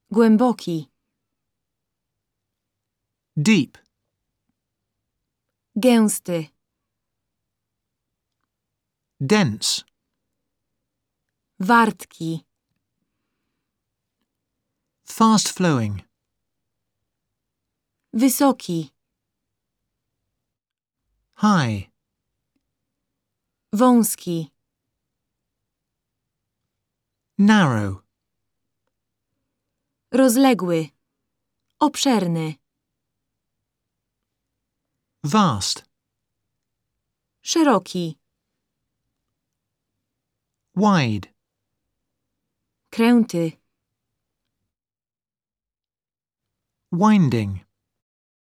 Głęboki. Deep. Gęsty. Dense. Wartki. Fast flowing. Wysoki. High. Wąski. Narrow. Rozległy. Obszerny. Vast. Szeroki. Wide. Kręty. Winding.